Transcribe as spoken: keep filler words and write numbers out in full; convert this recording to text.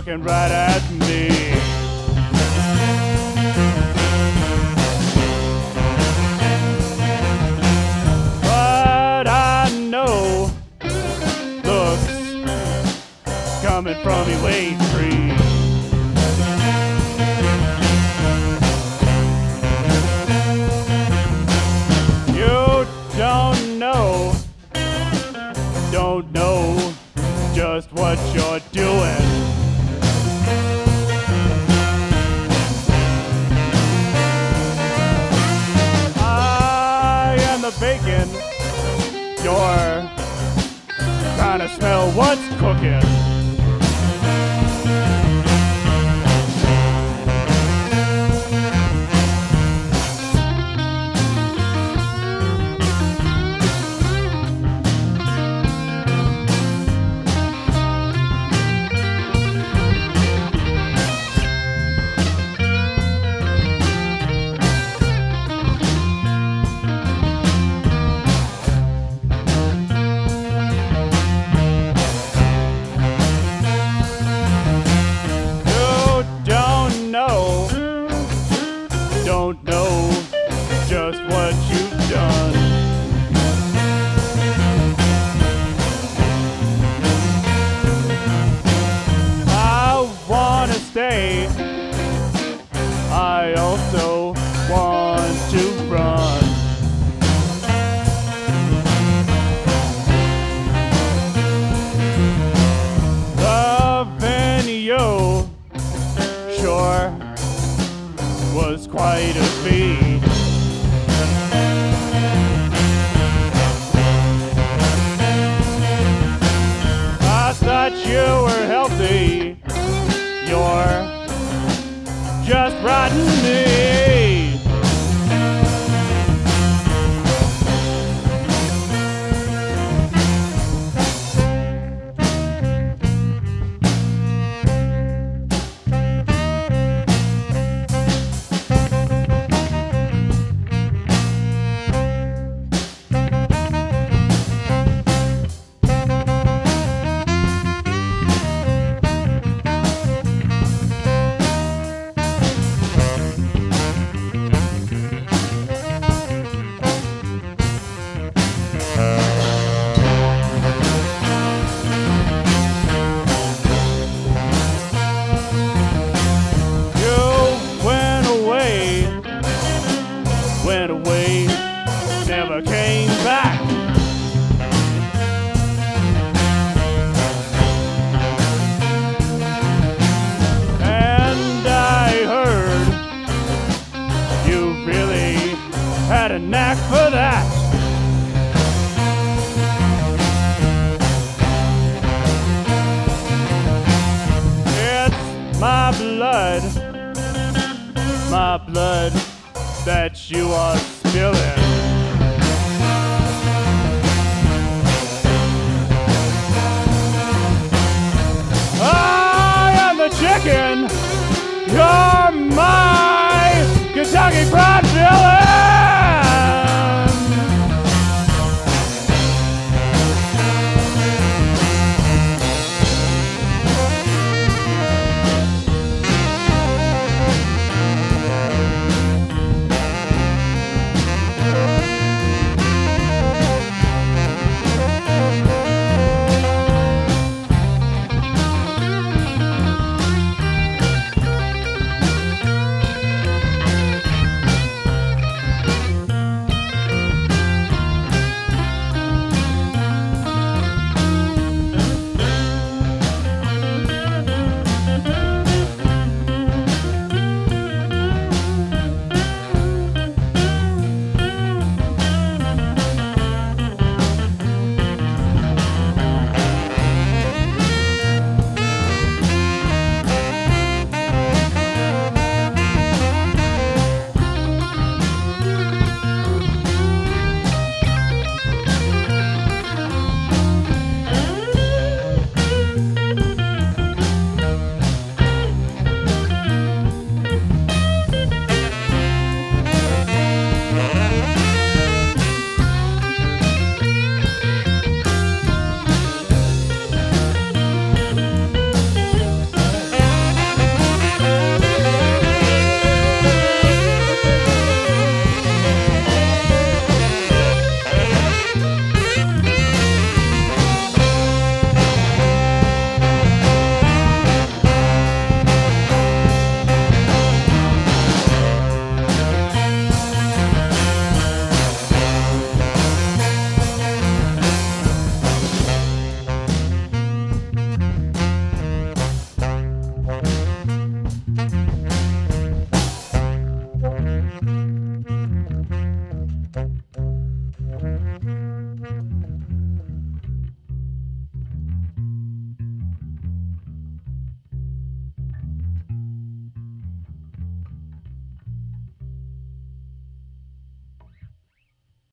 looking right at me. But I know looks coming from Elaine Tree. You don't know, don't know just what you're doing. I am the bacon, you're trying to smell what's cooking. Don't know just what you've done. I wanna stay, I also want to run. The venue, sure, was quite a feat. I thought you were healthy, you're just rotten me. Went away, never came back. And I heard you really had a knack for that. It's my blood, my blood that you are spilling.